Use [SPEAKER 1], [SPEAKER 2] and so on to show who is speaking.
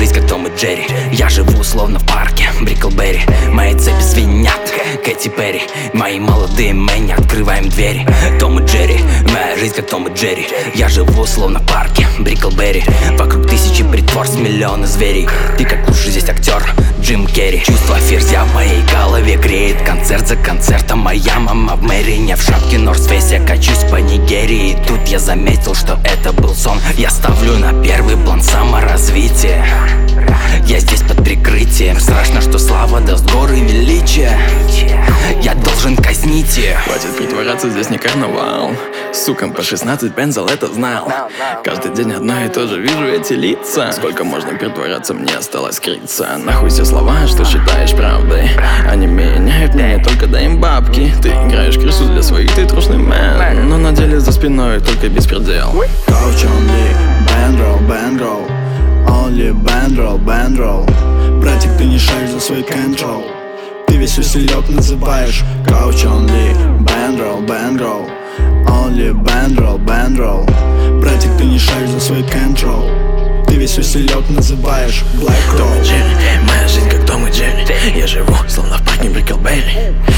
[SPEAKER 1] жизнь как Том и Джерри. Я живу словно в парке Бриклберри. Мои цепи звенят, Кэти Перри. Мои молодые мэни, открываем двери. Том и Джерри, моя жизнь как Том и Джерри. Я живу словно в парке Бриклберри. Вокруг тысячи притворств, миллионы зверей. Ты как лучший здесь актер Джим Керри. Чувство ферзя в моей голове греет. Концерт за концертом, моя мама в мэрии. Не в шапке Норсфейс, я качусь по Нигерии. И тут я заметил, что это был сон. Я ставлю на первый план саморазвитие. Я здесь под прикрытием. Страшно, что слава даст горы величия. Я должен казнить ее.
[SPEAKER 2] Хватит притворяться, здесь не карнавал. Сукам по 16 пензел это знал. Каждый день одно и то же, вижу эти лица. Сколько можно притворяться, мне осталось скрыться. Нахуй все слова, что считаешь правдой. Они меняют мне, только дай им бабки. Ты играешь крысу для своих, ты трушный мэн. Но на деле за спиной только беспредел.
[SPEAKER 3] Couch only, bandroll, bandroll. Only bandroll, bandroll. Братик, ты не шаришь за свой control. Ты весь усилек называешь Couch only, bandroll, bandroll. Only bandroll, bandroll. Братик, ты не шаришь за свой control. Ты весь усилек называешь Black Roll.
[SPEAKER 2] Том и Джерри, моя жизнь как Том и Джерри. Я живу словно в парке Бриклберри.